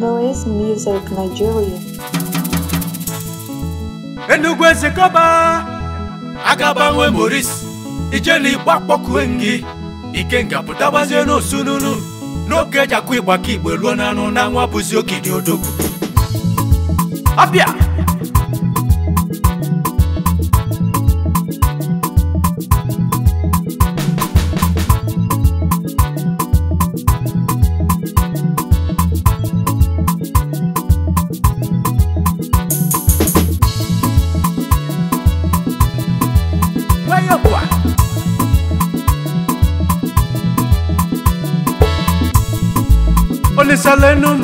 Noise Music Nigeria. Enugwe Sekoba Agabanwe Maurice Ijeli Bakpoku Engi Ikenga putabazie no sununu N'oge jakwu igbaka igbe ruo n'anụ na nwa bụzi okidi odogwu Abia Olisa lenum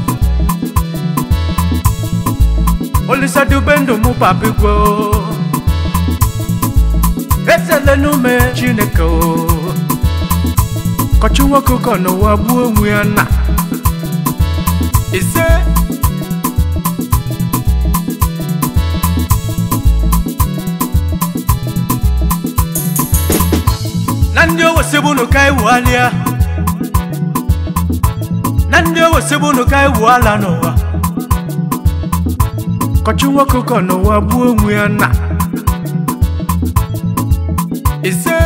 Olisa dubendo mu papigwo Ese lenume chineko Kochuwa kuko no wabu onwiana Ise Nandio wasebunu kai walia Nandio wasebunu kai wala nowa Kochuwa kuko no wabu onwiana Ise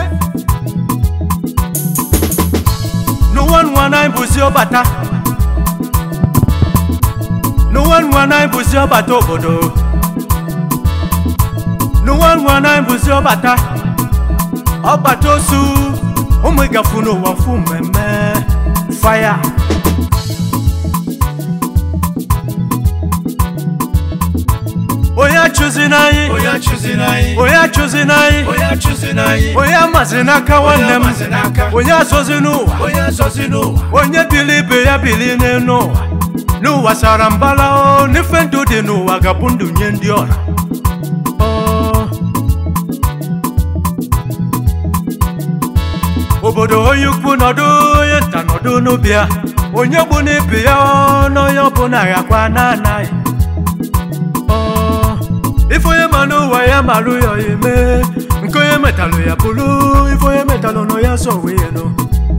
No one wanna buzi obata No one wanna buzi obata obodo No one wanna buzi obata Obato su Omega funo wafu meme Fire Oya chuzinai Oya chuzinai Oya chuzinai Oya chuzinai Oya mazinaka wanem Oya sozinuwa Oya sozinuwa Onye bilibe ya biline nuwa Nuwa sarambala o Nifendu di nuwa gabundu nyendi ora Obodo oyukwu nodu Yenta nodu nubia Onye bu nibi ya No yobu na yakwa nanai Ifoye manu wa ya maru yo ime Nkoye metalo ya pulu Ifoye metalo no ya sowe no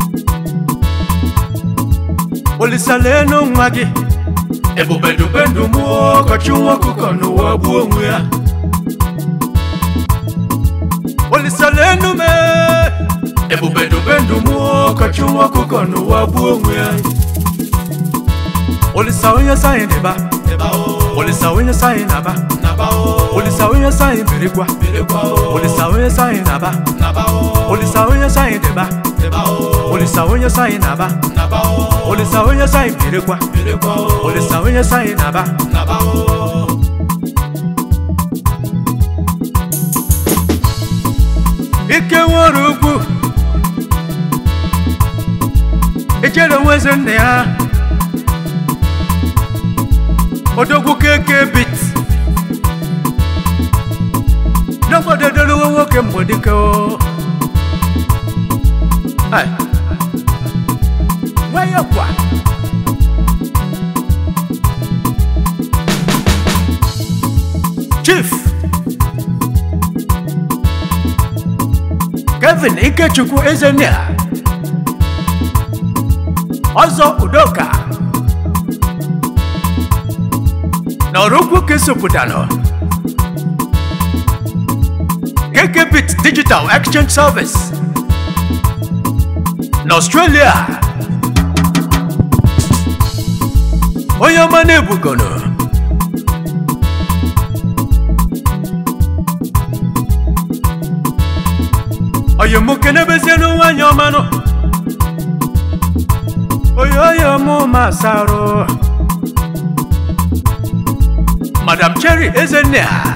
Olisa leno mwagi Ebubedu bendu muo Kochuwa kuko no wabu onwe ya Olisa leno me Ebubedu bendu muo Kochuwa kuko no wabu onwe ya Olisa onye sayi neba Olisa onye sayi naba Olisa onye sayi birikwa Olisa onye sayi naba Olisa onye sayi deba Olisa onye sayi naba Olisa onye sayi birikwa Olisa onye sayi naba Ike nwere ugwu Ichere nweze nne ya Odogwu keke bit Nobody don't know what can body go. Hey, where you going? Chief Kevin Ikechukwu Ezenia Ozo Udoka Norukwu Kesoputano KKBit Digital Exchange Service in Australia. Oyamane Bugono Oyamukene Bezeno Wanyamano Oyoyamu Masaro Madam Cherry Ezenia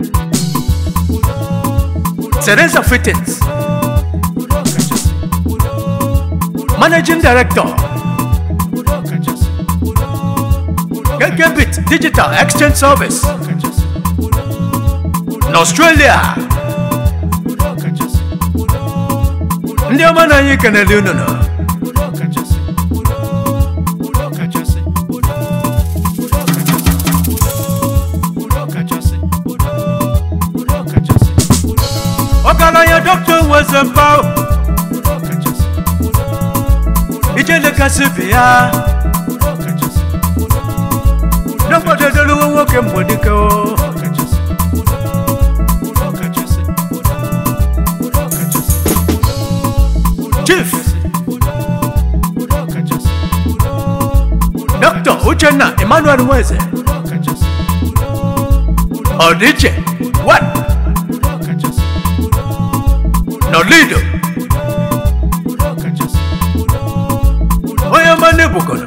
Teresa Fittins Managing Director KKBit Digital Exchange Service in Australia Ndi amana yi kaneli no Okala ya doctor was about Ijele kasibia Nobody don't know what can go. Chief Dr. Uchenna Emmanuel Nweze Odiche what? No leader Oya mane bukono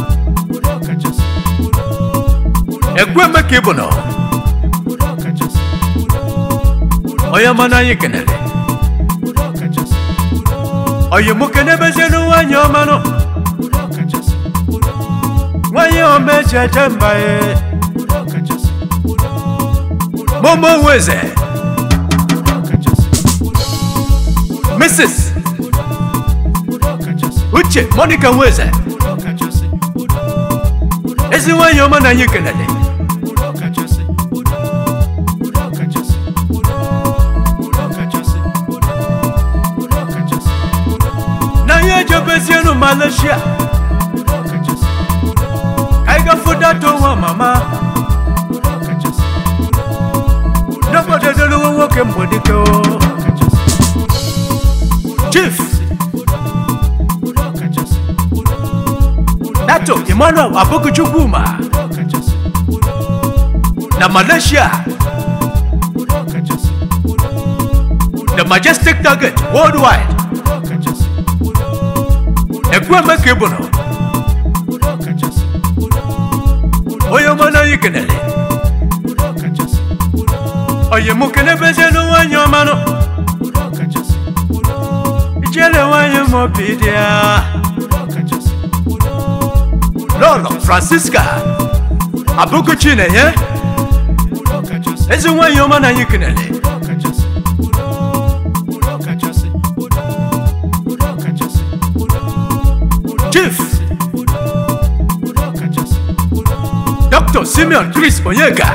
Egwe mekibono Oya mana yikenele Oye mukene bezenu wanyomano Wanyome chetembae Momo Nweze Mrs. Uche Monica Nweze Ezi wanyoma na yikenele Jobesiano Malaysia Kaiga fuda to wa mama Nobody don't know what can go. Chief Dato Emmanuel Abokuchukuma Na Malaysia The majestic target worldwide Ekwe mekebono Oyo mana yikenele Oye mukene bezenu wanyomano Ijele wanyomopidia Lolo Francisca Abokuchine ye Ezi wanyomana yikenele Chief Dr. Simeon Chris Onyeka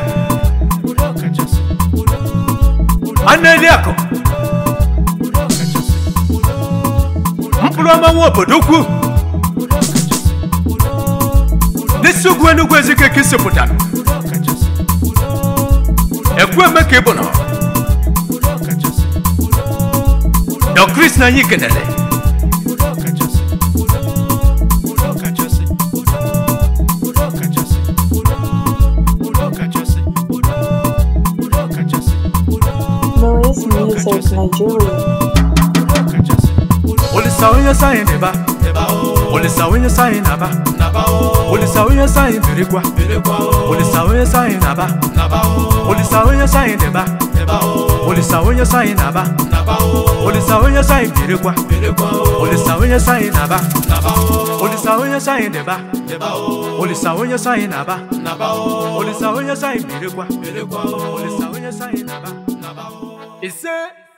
Aneliako Mpuloma wobodoku Nisugwenu gwezike kisiputano Ekwe mekebono Dr. Chris na yikenele Music Nigeria. Olisawiya sign eba. Olisawiya sign aba. Olisawiya sign birikwa. Olisawiya sign aba. Olisawiya sign eba. Olisawiya sign aba. Olisawiya sign birikwa. Olisawiya sign aba. Olisawiya sign eba. Olisawiya sign aba. Olisawiya sign birikwa. Olisawiya sign aba. Ise